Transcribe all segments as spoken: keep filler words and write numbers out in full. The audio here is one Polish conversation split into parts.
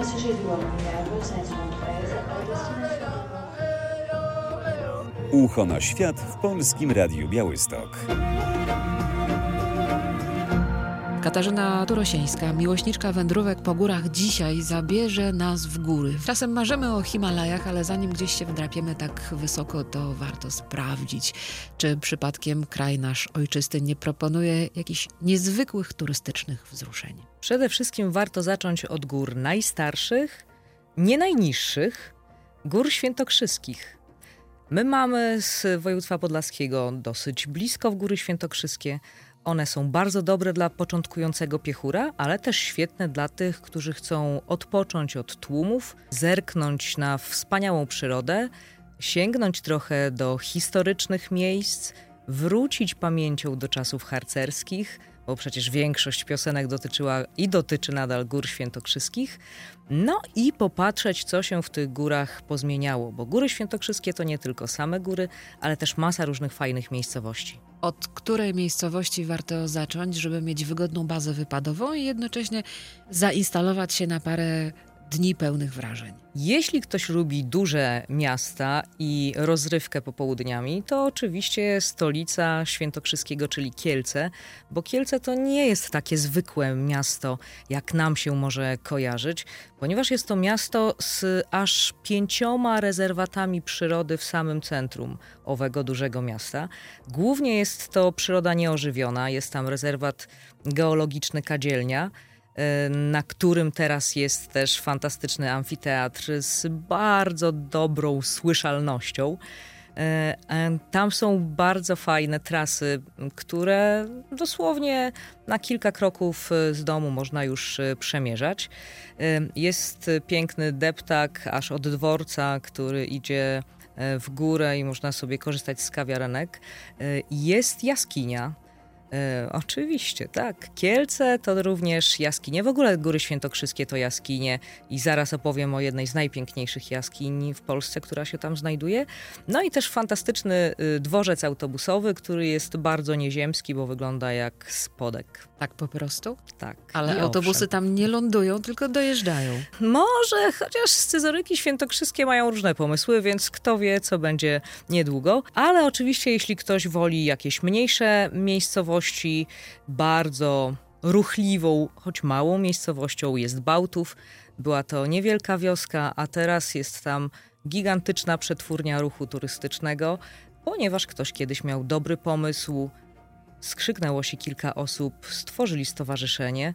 Ucho na świat w Polskim Radiu Białystok. Katarzyna Turosińska, miłośniczka wędrówek po górach, dzisiaj zabierze nas w góry. Czasem marzymy o Himalajach, ale zanim gdzieś się wdrapiemy tak wysoko, to warto sprawdzić, czy przypadkiem kraj nasz ojczysty nie proponuje jakichś niezwykłych turystycznych wzruszeń. Przede wszystkim warto zacząć od gór najstarszych, nie najniższych, gór świętokrzyskich. My mamy z województwa podlaskiego dosyć blisko w Góry Świętokrzyskie. One są bardzo dobre dla początkującego piechura, ale też świetne dla tych, którzy chcą odpocząć od tłumów, zerknąć na wspaniałą przyrodę, sięgnąć trochę do historycznych miejsc, wrócić pamięcią do czasów harcerskich, bo przecież większość piosenek dotyczyła i dotyczy nadal Gór Świętokrzyskich, no i popatrzeć, co się w tych górach pozmieniało, bo Góry Świętokrzyskie to nie tylko same góry, ale też masa różnych fajnych miejscowości. Od której miejscowości warto zacząć, żeby mieć wygodną bazę wypadową i jednocześnie zainstalować się na parę dni pełnych wrażeń? Jeśli ktoś lubi duże miasta i rozrywkę popołudniami, to oczywiście stolica świętokrzyskiego, czyli Kielce, bo Kielce to nie jest takie zwykłe miasto, jak nam się może kojarzyć, ponieważ jest to miasto z aż pięcioma rezerwatami przyrody w samym centrum owego dużego miasta. Głównie jest to przyroda nieożywiona, jest tam rezerwat geologiczny Kadzielnia, na którym teraz jest też fantastyczny amfiteatr z bardzo dobrą słyszalnością. Tam są bardzo fajne trasy, które dosłownie na kilka kroków z domu można już przemierzać. Jest piękny deptak aż od dworca, który idzie w górę i można sobie korzystać z kawiarenek. Jest jaskinia. E, oczywiście, tak. Kielce to również jaskinie. W ogóle Góry Świętokrzyskie to jaskinie i zaraz opowiem o jednej z najpiękniejszych jaskiń w Polsce, która się tam znajduje. No i też fantastyczny y, dworzec autobusowy, który jest bardzo nieziemski, bo wygląda jak spodek. Tak po prostu? Tak. Ale I autobusy owszem. tam nie lądują, tylko dojeżdżają. Może, chociaż scyzoryki świętokrzyskie mają różne pomysły, więc kto wie, co będzie niedługo. Ale oczywiście, jeśli ktoś woli jakieś mniejsze miejscowości, bardzo ruchliwą, choć małą miejscowością jest Bałtów. Była to niewielka wioska, a teraz jest tam gigantyczna przetwórnia ruchu turystycznego, ponieważ ktoś kiedyś miał dobry pomysł, skrzyknęło się kilka osób, stworzyli stowarzyszenie.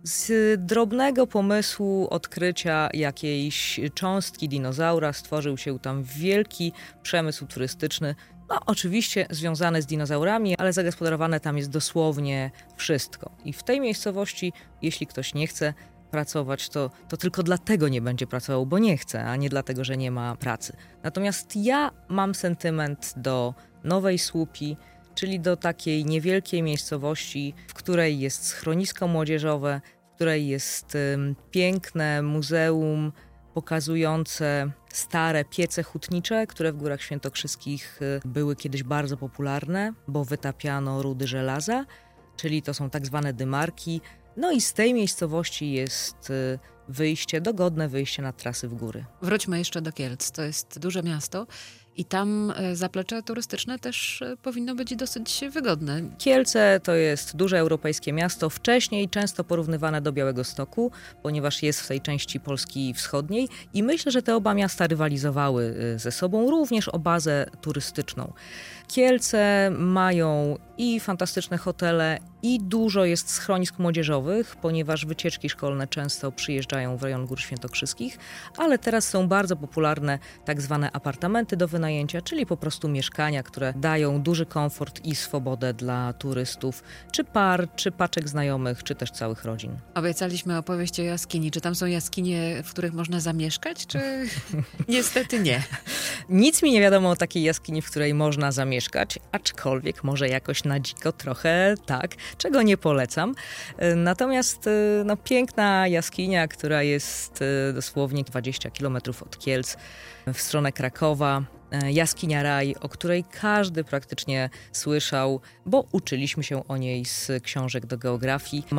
Z drobnego pomysłu odkrycia jakiejś cząstki dinozaura stworzył się tam wielki przemysł turystyczny. No oczywiście związane z dinozaurami, ale zagospodarowane tam jest dosłownie wszystko. I w tej miejscowości, jeśli ktoś nie chce pracować, to, to tylko dlatego nie będzie pracował, bo nie chce, a nie dlatego, że nie ma pracy. Natomiast ja mam sentyment do Nowej Słupi, czyli do takiej niewielkiej miejscowości, w której jest schronisko młodzieżowe, w której jest um, piękne muzeum pokazujące stare piece hutnicze, które w Górach Świętokrzyskich były kiedyś bardzo popularne, bo wytapiano rudy żelaza, czyli to są tak zwane dymarki. No i z tej miejscowości jest wyjście, dogodne wyjście na trasy w góry. Wróćmy jeszcze do Kielc. To jest duże miasto i tam zaplecze turystyczne też powinno być dosyć wygodne. Kielce to jest duże europejskie miasto, wcześniej często porównywane do Białegostoku, ponieważ jest w tej części Polski wschodniej i myślę, że te oba miasta rywalizowały ze sobą również o bazę turystyczną. Kielce mają i fantastyczne hotele, i dużo jest schronisk młodzieżowych, ponieważ wycieczki szkolne często przyjeżdżają w rejon Gór Świętokrzyskich, ale teraz są bardzo popularne tak zwane apartamenty do wynajęcia, czyli po prostu mieszkania, które dają duży komfort i swobodę dla turystów, czy par, czy paczek znajomych, czy też całych rodzin. Obiecaliśmy opowieść o jaskini. Czy tam są jaskinie, w których można zamieszkać, czy niestety nie? Nic mi nie wiadomo o takiej jaskini, w której można zamieszkać, aczkolwiek może jakoś na dziko trochę tak, czego nie polecam. Natomiast no, piękna jaskinia, która jest dosłownie dwadzieścia kilometrów od Kielc w stronę Krakowa. Jaskinia Raj, o której każdy praktycznie słyszał, bo uczyliśmy się o niej z książek do geografii. Ma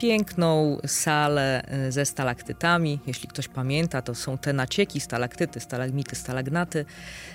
piękną salę ze stalaktytami. Jeśli ktoś pamięta, to są te nacieki, stalaktyty, stalagmity, stalagnaty.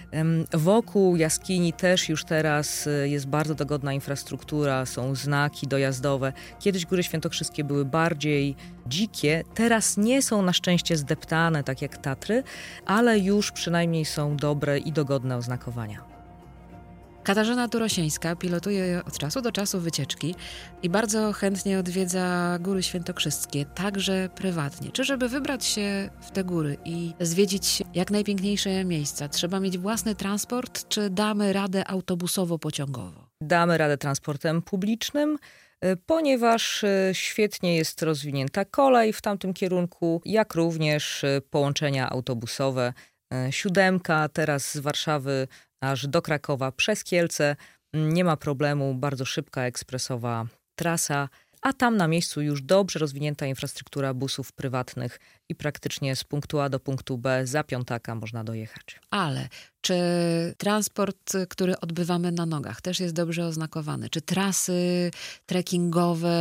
Wokół jaskini też już teraz jest bardzo dogodna infrastruktura, są znaki dojazdowe. Kiedyś Góry Świętokrzyskie były bardziej dzikie, teraz nie są na szczęście zdeptane, tak jak Tatry, ale już przynajmniej są dobre i dogodne oznakowania. Katarzyna Turosińska pilotuje od czasu do czasu wycieczki i bardzo chętnie odwiedza Góry Świętokrzyskie, także prywatnie. Czy żeby wybrać się w te góry i zwiedzić jak najpiękniejsze miejsca, trzeba mieć własny transport, czy damy radę autobusowo-pociągowo? Damy radę transportem publicznym, ponieważ świetnie jest rozwinięta kolej w tamtym kierunku, jak również połączenia autobusowe. Siódemka teraz z Warszawy aż do Krakowa przez Kielce. Nie ma problemu, bardzo szybka, ekspresowa trasa, a tam na miejscu już dobrze rozwinięta infrastruktura busów prywatnych i praktycznie z punktu A do punktu B za Piątaka można dojechać. Ale czy transport, który odbywamy na nogach, też jest dobrze oznakowany? Czy trasy trekkingowe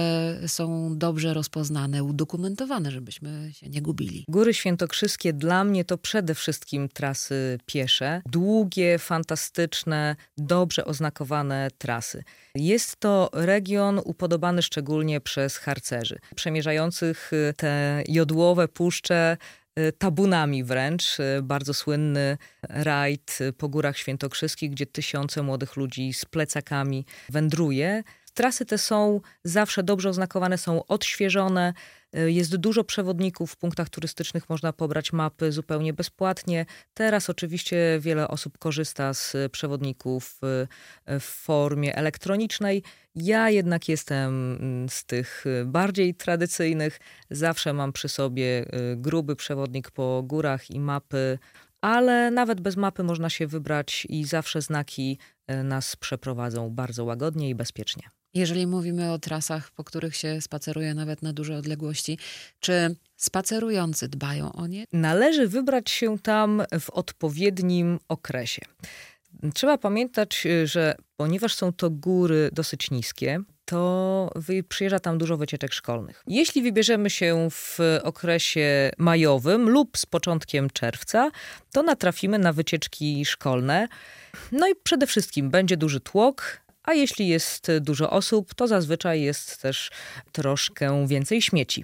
są dobrze rozpoznane, udokumentowane, żebyśmy się nie gubili? Góry Świętokrzyskie dla mnie to przede wszystkim trasy piesze. Długie, fantastyczne, dobrze oznakowane trasy. Jest to region upodobany szczególnie przez harcerzy, przemierzających te jodłowe puszcze tabunami wręcz. Bardzo słynny rajd po Górach Świętokrzyskich, gdzie tysiące młodych ludzi z plecakami wędruje. Trasy te są zawsze dobrze oznakowane, są odświeżone. Jest dużo przewodników, w punktach turystycznych można pobrać mapy zupełnie bezpłatnie. Teraz oczywiście wiele osób korzysta z przewodników w formie elektronicznej. Ja jednak jestem z tych bardziej tradycyjnych. Zawsze mam przy sobie gruby przewodnik po górach i mapy, ale nawet bez mapy można się wybrać i zawsze znaki nas przeprowadzą bardzo łagodnie i bezpiecznie. Jeżeli mówimy o trasach, po których się spaceruje nawet na duże odległości, czy spacerujący dbają o nie? Należy wybrać się tam w odpowiednim okresie. Trzeba pamiętać, że ponieważ są to góry dosyć niskie, to przyjeżdża tam dużo wycieczek szkolnych. Jeśli wybierzemy się w okresie majowym lub z początkiem czerwca, to natrafimy na wycieczki szkolne. No i przede wszystkim będzie duży tłok, a jeśli jest dużo osób, to zazwyczaj jest też troszkę więcej śmieci.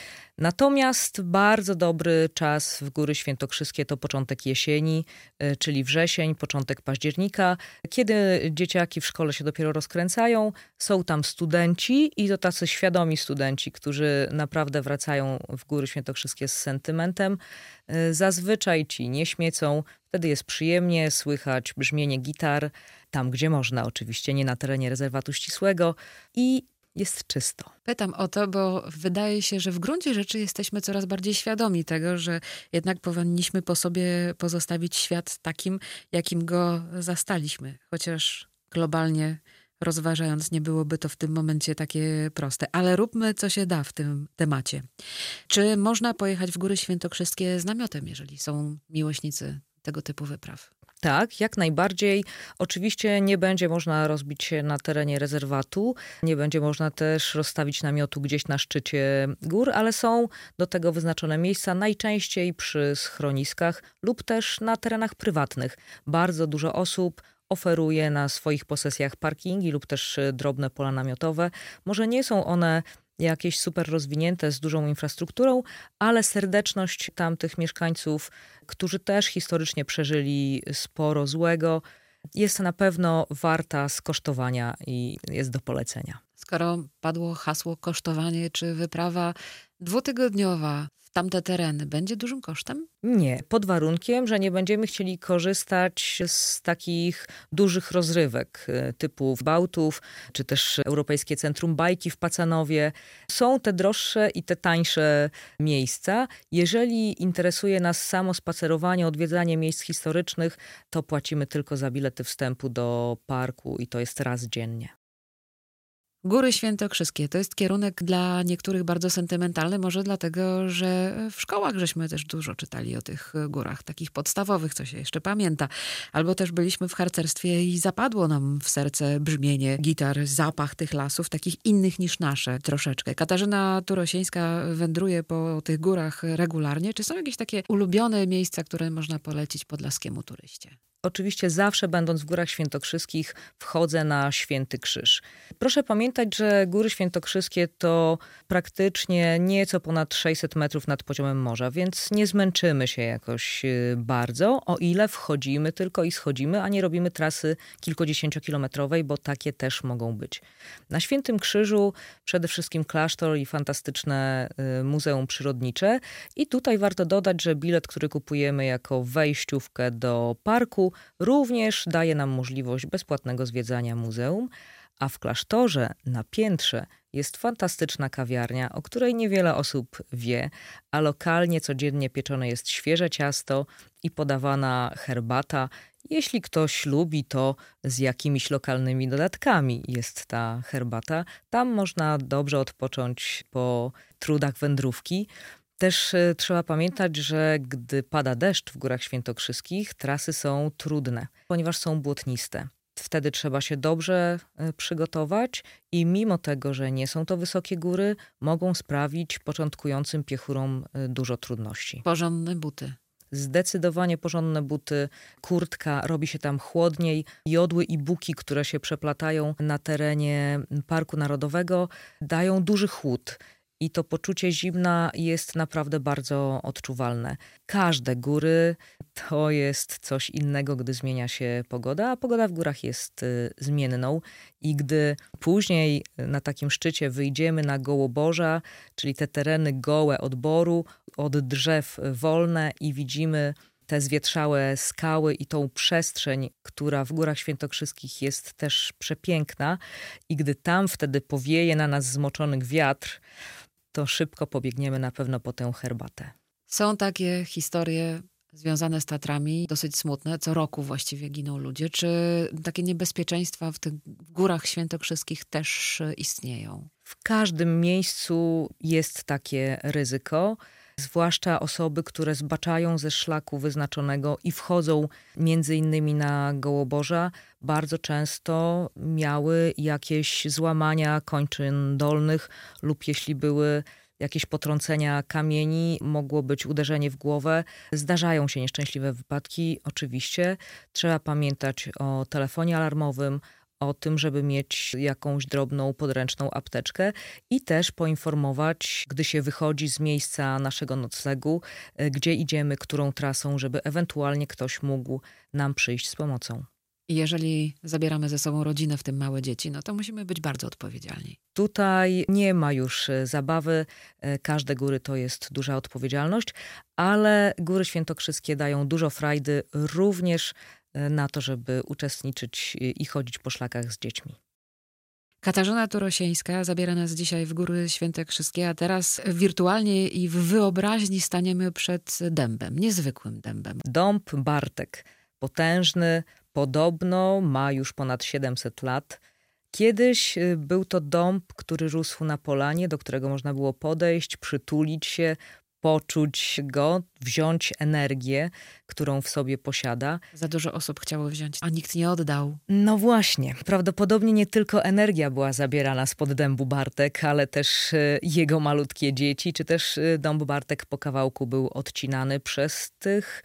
Natomiast bardzo dobry czas w Góry Świętokrzyskie to początek jesieni, czyli wrzesień, początek października, kiedy dzieciaki w szkole się dopiero rozkręcają. Są tam studenci i to tacy świadomi studenci, którzy naprawdę wracają w Góry Świętokrzyskie z sentymentem. Zazwyczaj ci nie śmiecą, wtedy jest przyjemnie, słychać brzmienie gitar, tam gdzie można oczywiście, nie na terenie rezerwatu ścisłego i jest czysto. Pytam o to, bo wydaje się, że w gruncie rzeczy jesteśmy coraz bardziej świadomi tego, że jednak powinniśmy po sobie pozostawić świat takim, jakim go zastaliśmy. Chociaż globalnie rozważając, nie byłoby to w tym momencie takie proste. Ale róbmy, co się da w tym temacie. Czy można pojechać w Góry Świętokrzyskie z namiotem, jeżeli są miłośnicy tego typu wypraw? Tak, jak najbardziej. Oczywiście nie będzie można rozbić się na terenie rezerwatu, nie będzie można też rozstawić namiotu gdzieś na szczycie gór, ale są do tego wyznaczone miejsca, najczęściej przy schroniskach lub też na terenach prywatnych. Bardzo dużo osób oferuje na swoich posesjach parkingi lub też drobne pola namiotowe. Może nie są one jakieś super rozwinięte, z dużą infrastrukturą, ale serdeczność tamtych mieszkańców, którzy też historycznie przeżyli sporo złego, jest na pewno warta skosztowania i jest do polecenia. Skoro padło hasło kosztowanie, czy wyprawa dwutygodniowa w tamte tereny będzie dużym kosztem? Nie, pod warunkiem, że nie będziemy chcieli korzystać z takich dużych rozrywek typu Bałtów, czy też Europejskie Centrum Bajki w Pacanowie. Są te droższe i te tańsze miejsca. Jeżeli interesuje nas samo spacerowanie, odwiedzanie miejsc historycznych, to płacimy tylko za bilety wstępu do parku i to jest raz dziennie. Góry Świętokrzyskie to jest kierunek dla niektórych bardzo sentymentalny, może dlatego, że w szkołach żeśmy też dużo czytali o tych górach, takich podstawowych, co się jeszcze pamięta. Albo też byliśmy w harcerstwie i zapadło nam w serce brzmienie gitar, zapach tych lasów, takich innych niż nasze troszeczkę. Katarzyna Turosieńska wędruje po tych górach regularnie. Czy są jakieś takie ulubione miejsca, które można polecić podlaskiemu turyście? Oczywiście zawsze będąc w Górach Świętokrzyskich wchodzę na Święty Krzyż. Proszę pamiętać, że Góry Świętokrzyskie to praktycznie nieco ponad sześćset metrów nad poziomem morza, więc nie zmęczymy się jakoś bardzo, o ile wchodzimy tylko i schodzimy, a nie robimy trasy kilkudziesięciokilometrowej, bo takie też mogą być. Na Świętym Krzyżu przede wszystkim klasztor i fantastyczne muzeum przyrodnicze. I tutaj warto dodać, że bilet, który kupujemy jako wejściówkę do parku, również daje nam możliwość bezpłatnego zwiedzania muzeum, a w klasztorze na piętrze jest fantastyczna kawiarnia, o której niewiele osób wie, a lokalnie codziennie pieczone jest świeże ciasto i podawana herbata. Jeśli ktoś lubi, to z jakimiś lokalnymi dodatkami jest ta herbata. Tam można dobrze odpocząć po trudach wędrówki. Też trzeba pamiętać, że gdy pada deszcz w Górach Świętokrzyskich, trasy są trudne, ponieważ są błotniste. Wtedy trzeba się dobrze przygotować i mimo tego, że nie są to wysokie góry, mogą sprawić początkującym piechurom dużo trudności. Porządne buty. Zdecydowanie porządne buty, kurtka, robi się tam chłodniej. Jodły i buki, które się przeplatają na terenie Parku Narodowego, dają duży chłód. I to poczucie zimna jest naprawdę bardzo odczuwalne. Każde góry to jest coś innego, gdy zmienia się pogoda, a pogoda w górach jest y, zmienną. I gdy później na takim szczycie wyjdziemy na Gołoborza, czyli te tereny gołe od boru, od drzew wolne i widzimy te zwietrzałe skały i tą przestrzeń, która w Górach Świętokrzyskich jest też przepiękna. I gdy tam wtedy powieje na nas zmoczonych wiatr, to szybko pobiegniemy na pewno po tę herbatę. Są takie historie związane z Tatrami, dosyć smutne. Co roku właściwie giną ludzie. Czy takie niebezpieczeństwa w tych Górach Świętokrzyskich też istnieją? W każdym miejscu jest takie ryzyko. Zwłaszcza osoby, które zbaczają ze szlaku wyznaczonego i wchodzą między innymi na Gołoborza, bardzo często miały jakieś złamania kończyn dolnych lub jeśli były jakieś potrącenia kamieni, mogło być uderzenie w głowę. Zdarzają się nieszczęśliwe wypadki, oczywiście. Trzeba pamiętać o telefonie alarmowym, o tym, żeby mieć jakąś drobną, podręczną apteczkę i też poinformować, gdy się wychodzi z miejsca naszego noclegu, gdzie idziemy, którą trasą, żeby ewentualnie ktoś mógł nam przyjść z pomocą. I jeżeli zabieramy ze sobą rodzinę, w tym małe dzieci, no to musimy być bardzo odpowiedzialni. Tutaj nie ma już zabawy. Każde góry to jest duża odpowiedzialność, ale Góry Świętokrzyskie dają dużo frajdy również na to, żeby uczestniczyć i chodzić po szlakach z dziećmi. Katarzyna Turosieńska zabiera nas dzisiaj w Góry Świętokrzyskie, a teraz wirtualnie i w wyobraźni staniemy przed dębem, niezwykłym dębem. Dąb Bartek, potężny, podobno ma już ponad siedemset lat. Kiedyś był to dąb, który rósł na polanie, do którego można było podejść, przytulić się, poczuć go, wziąć energię, którą w sobie posiada. Za dużo osób chciało wziąć, a nikt nie oddał. No właśnie. Prawdopodobnie nie tylko energia była zabierana spod dębu Bartek, ale też jego malutkie dzieci, czy też dąb Bartek po kawałku był odcinany przez tych...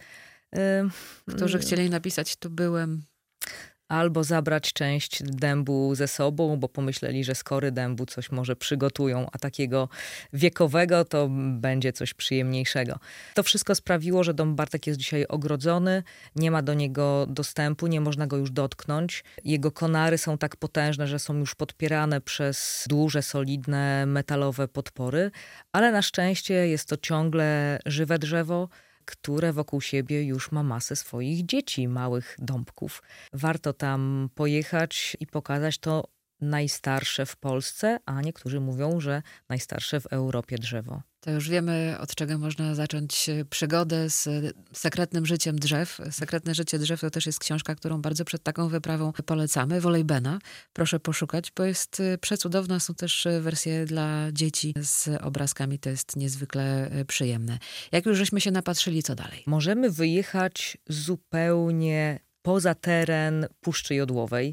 Którzy chcieli napisać, tu byłem... Albo zabrać część dębu ze sobą, bo pomyśleli, że z kory dębu coś może przygotują, a takiego wiekowego to będzie coś przyjemniejszego. To wszystko sprawiło, że dąb Bartek jest dzisiaj ogrodzony, nie ma do niego dostępu, nie można go już dotknąć. Jego konary są tak potężne, że są już podpierane przez duże, solidne, metalowe podpory, ale na szczęście jest to ciągle żywe drzewo, które wokół siebie już ma masę swoich dzieci, małych dąbków. Warto tam pojechać i pokazać to najstarsze w Polsce, a niektórzy mówią, że najstarsze w Europie drzewo. To już wiemy, od czego można zacząć przygodę z sekretnym życiem drzew. Sekretne życie drzew to też jest książka, którą bardzo przed taką wyprawą polecamy. Wolejbena. Proszę poszukać, bo jest przecudowna. Są też wersje dla dzieci z obrazkami. To jest niezwykle przyjemne. Jak już żeśmy się napatrzyli, co dalej? Możemy wyjechać zupełnie poza teren Puszczy Jodłowej,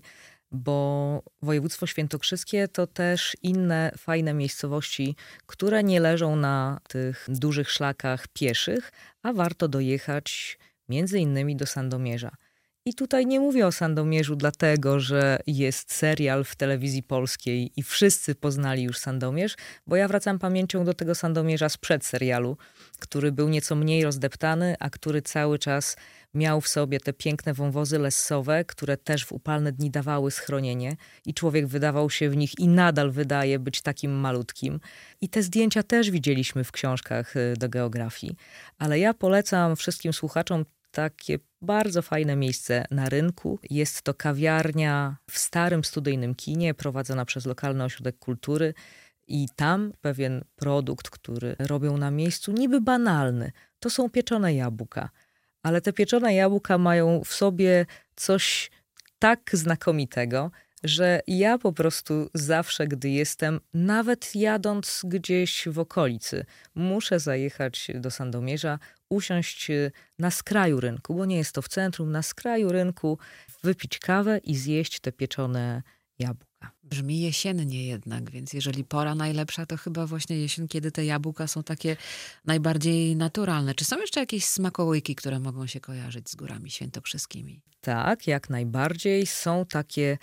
bo województwo świętokrzyskie to też inne fajne miejscowości, które nie leżą na tych dużych szlakach pieszych, a warto dojechać między innymi do Sandomierza. I tutaj nie mówię o Sandomierzu dlatego, że jest serial w telewizji polskiej i wszyscy poznali już Sandomierz, bo ja wracam pamięcią do tego Sandomierza sprzed serialu, który był nieco mniej rozdeptany, a który cały czas miał w sobie te piękne wąwozy lessowe, które też w upalne dni dawały schronienie i człowiek wydawał się w nich i nadal wydaje być takim malutkim. I te zdjęcia też widzieliśmy w książkach do geografii. Ale ja polecam wszystkim słuchaczom takie bardzo fajne miejsce na rynku. Jest to kawiarnia w starym studyjnym kinie prowadzona przez lokalny ośrodek kultury i tam pewien produkt, który robią na miejscu, niby banalny, to są pieczone jabłka. Ale te pieczone jabłka mają w sobie coś tak znakomitego, że ja po prostu zawsze, gdy jestem, nawet jadąc gdzieś w okolicy, muszę zajechać do Sandomierza, usiąść na skraju rynku, bo nie jest to w centrum, na skraju rynku, wypić kawę i zjeść te pieczone jabłka. Brzmi jesiennie jednak, więc jeżeli pora najlepsza, to chyba właśnie jesień, kiedy te jabłka są takie najbardziej naturalne. Czy są jeszcze jakieś smakołyki, które mogą się kojarzyć z górami świętokrzyskimi? Tak, jak najbardziej. Są takie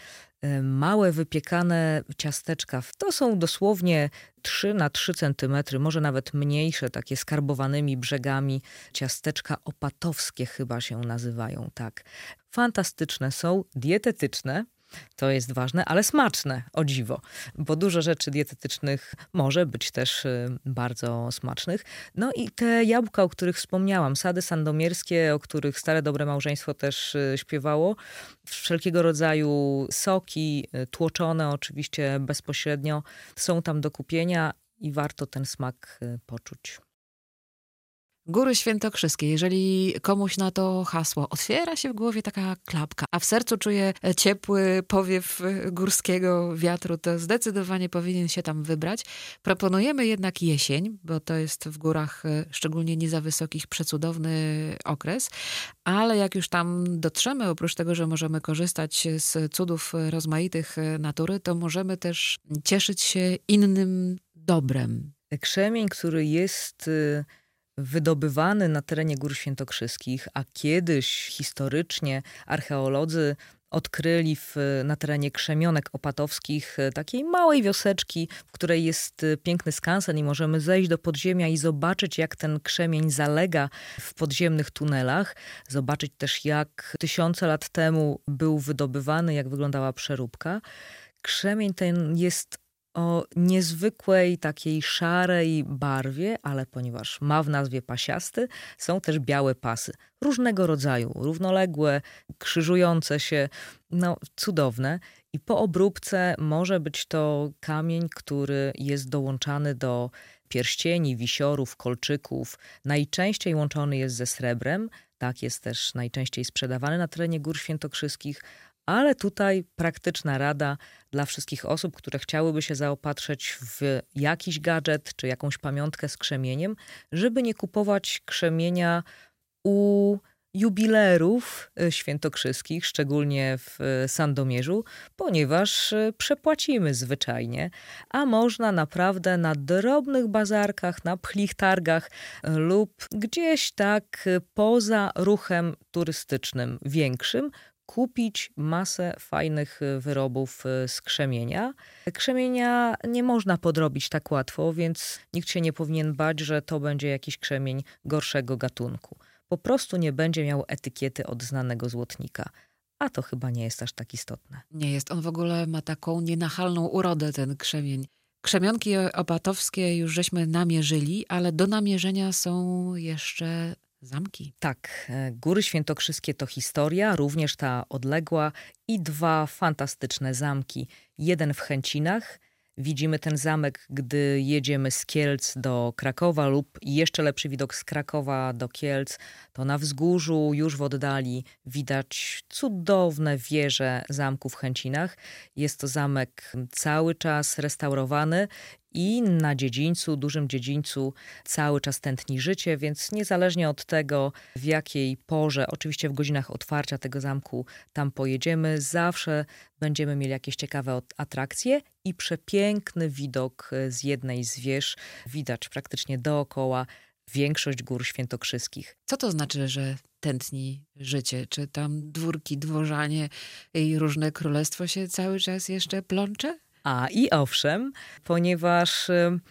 małe wypiekane ciasteczka. To są dosłownie trzy na trzy centymetry, może nawet mniejsze, takie skarbowanymi brzegami. Ciasteczka opatowskie chyba się nazywają, tak. Fantastyczne są, dietetyczne. To jest ważne, ale smaczne, o dziwo, bo dużo rzeczy dietetycznych może być też bardzo smacznych. No i te jabłka, o których wspomniałam, sady sandomierskie, o których Stare Dobre Małżeństwo też śpiewało, wszelkiego rodzaju soki, tłoczone oczywiście bezpośrednio, są tam do kupienia i warto ten smak poczuć. Góry Świętokrzyskie. Jeżeli komuś na to hasło otwiera się w głowie taka klapka, a w sercu czuje ciepły powiew górskiego wiatru, to zdecydowanie powinien się tam wybrać. Proponujemy jednak jesień, bo to jest w górach, szczególnie nie za wysokich, przecudowny okres, ale jak już tam dotrzemy, oprócz tego, że możemy korzystać z cudów rozmaitych natury, to możemy też cieszyć się innym dobrem. Krzemień, który jest wydobywany na terenie Gór Świętokrzyskich, a kiedyś historycznie archeolodzy odkryli w, na terenie Krzemionek Opatowskich takiej małej wioseczki, w której jest piękny skansen i możemy zejść do podziemia i zobaczyć, jak ten krzemień zalega w podziemnych tunelach. Zobaczyć też, jak tysiące lat temu był wydobywany, jak wyglądała przeróbka. Krzemień ten jest o niezwykłej takiej szarej barwie, ale ponieważ ma w nazwie pasiasty, są też białe pasy. Różnego rodzaju, równoległe, krzyżujące się, no cudowne. I po obróbce może być to kamień, który jest dołączany do pierścieni, wisiorów, kolczyków. Najczęściej łączony jest ze srebrem. Tak jest też najczęściej sprzedawany na terenie Gór Świętokrzyskich. Ale tutaj praktyczna rada dla wszystkich osób, które chciałyby się zaopatrzyć w jakiś gadżet czy jakąś pamiątkę z krzemieniem, żeby nie kupować krzemienia u jubilerów świętokrzyskich, szczególnie w Sandomierzu, ponieważ przepłacimy zwyczajnie, a można naprawdę na drobnych bazarkach, na pchlich targach lub gdzieś tak poza ruchem turystycznym większym kupić masę fajnych wyrobów z krzemienia. Krzemienia nie można podrobić tak łatwo, więc nikt się nie powinien bać, że to będzie jakiś krzemień gorszego gatunku. Po prostu nie będzie miał etykiety od znanego złotnika. A to chyba nie jest aż tak istotne. Nie jest. On w ogóle ma taką nienachalną urodę, ten krzemień. Krzemionki opatowskie już żeśmy namierzyli, ale do namierzenia są jeszcze zamki. Tak, Góry Świętokrzyskie to historia, również ta odległa, i dwa fantastyczne zamki. Jeden w Chęcinach, Widzimy ten zamek, gdy jedziemy z Kielc do Krakowa lub jeszcze lepszy widok z Krakowa do Kielc. To na wzgórzu, już w oddali, widać cudowne wieże zamku w Chęcinach. Jest to zamek cały czas restaurowany i na dziedzińcu, dużym dziedzińcu cały czas tętni życie, więc niezależnie od tego, w jakiej porze, oczywiście w godzinach otwarcia tego zamku tam pojedziemy, zawsze będziemy mieli jakieś ciekawe atrakcje i przepiękny widok z jednej z wież. Widać praktycznie dookoła większość gór świętokrzyskich. Co to znaczy, że tętni życie? Czy tam dwórki, dworzanie i różne królestwo się cały czas jeszcze plącze? A i owszem, ponieważ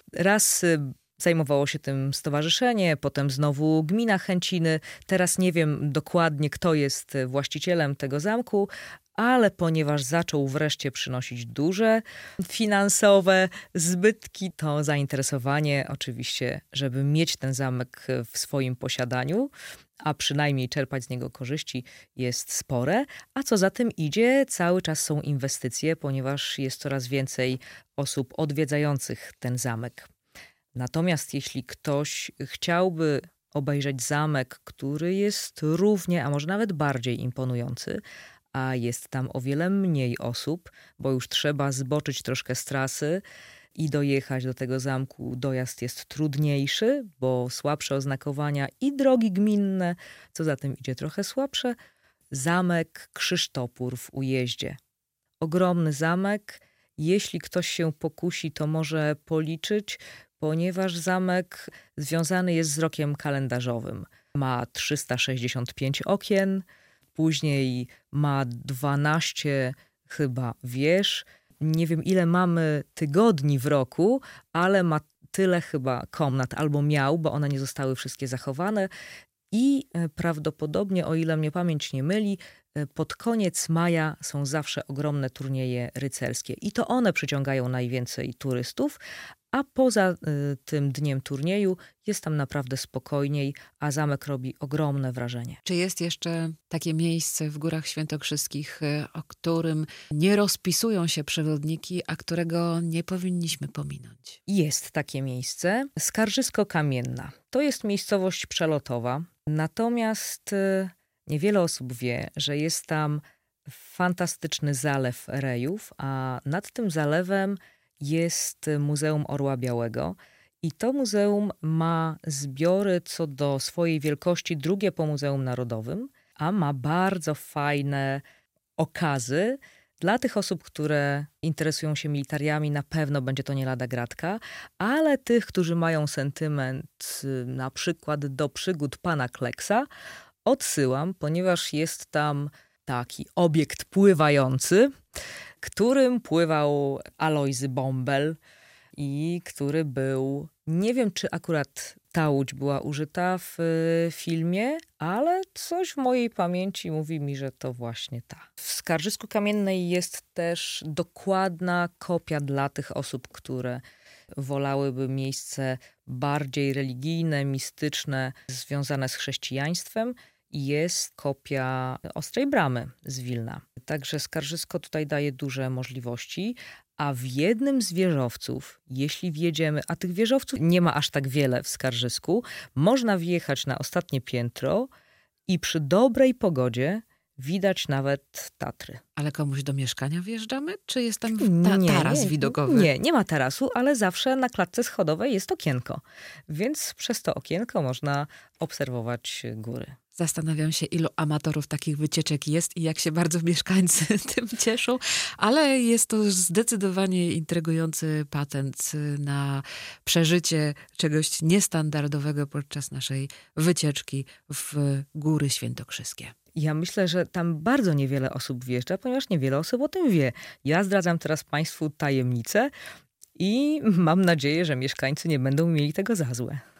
raz zajmowało się tym stowarzyszenie, potem znowu gmina Chęciny. Teraz nie wiem dokładnie, kto jest właścicielem tego zamku, ale ponieważ zaczął wreszcie przynosić duże finansowe zbytki, to zainteresowanie oczywiście, żeby mieć ten zamek w swoim posiadaniu, a przynajmniej czerpać z niego korzyści, jest spore. A co za tym idzie, cały czas są inwestycje, ponieważ jest coraz więcej osób odwiedzających ten zamek. Natomiast jeśli ktoś chciałby obejrzeć zamek, który jest równie, a może nawet bardziej imponujący, a jest tam o wiele mniej osób, bo już trzeba zboczyć troszkę z trasy i dojechać do tego zamku. Dojazd jest trudniejszy, bo słabsze oznakowania i drogi gminne, co za tym idzie trochę słabsze. Zamek Krzysztopór w Ujeździe. Ogromny zamek. Jeśli ktoś się pokusi, to może policzyć, ponieważ zamek związany jest z rokiem kalendarzowym. Ma trzysta sześćdziesiąt pięć okien, później ma dwanaście chyba wież. Nie wiem, ile mamy tygodni w roku, ale ma tyle chyba komnat, albo miał, bo one nie zostały wszystkie zachowane. I prawdopodobnie, o ile mnie pamięć nie myli, pod koniec maja są zawsze ogromne turnieje rycerskie. I to one przyciągają najwięcej turystów, a poza y, tym dniem turnieju jest tam naprawdę spokojniej, a zamek robi ogromne wrażenie. Czy jest jeszcze takie miejsce w Górach Świętokrzyskich, o którym nie rozpisują się przewodniki, a którego nie powinniśmy pominąć? Jest takie miejsce. Skarżysko-Kamienna. To jest miejscowość przelotowa. Natomiast y, niewiele osób wie, że jest tam fantastyczny zalew Rejów, a nad tym zalewem jest Muzeum Orła Białego i to muzeum ma zbiory co do swojej wielkości drugie po Muzeum Narodowym, a ma bardzo fajne okazy. Dla tych osób, które interesują się militariami, na pewno będzie to nie lada gratka, ale tych, którzy mają sentyment na przykład do przygód pana Kleksa, odsyłam, ponieważ jest tam taki obiekt pływający, którym pływał Alojzy Bąbel i który był, nie wiem czy akurat ta łódź była użyta w filmie, ale coś w mojej pamięci mówi mi, że to właśnie ta. W Skarżysku-Kamiennej jest też dokładna kopia dla tych osób, które wolałyby miejsce bardziej religijne, mistyczne, związane z chrześcijaństwem. Jest kopia Ostrej Bramy z Wilna. Także Skarżysko tutaj daje duże możliwości, a w jednym z wieżowców, jeśli wjedziemy, a tych wieżowców nie ma aż tak wiele w Skarżysku, można wjechać na ostatnie piętro i przy dobrej pogodzie widać nawet Tatry. Ale komuś do mieszkania wjeżdżamy? Czy jest tam ta- nie, taras nie, widokowy? Nie, nie ma tarasu, ale zawsze na klatce schodowej jest okienko. Więc przez to okienko można obserwować góry. Zastanawiam się, ilu amatorów takich wycieczek jest i jak się bardzo mieszkańcy tym cieszą, ale jest to zdecydowanie intrygujący patent na przeżycie czegoś niestandardowego podczas naszej wycieczki w Góry Świętokrzyskie. Ja myślę, że tam bardzo niewiele osób wjeżdża, ponieważ niewiele osób o tym wie. Ja zdradzam teraz Państwu tajemnicę i mam nadzieję, że mieszkańcy nie będą mieli tego za złe.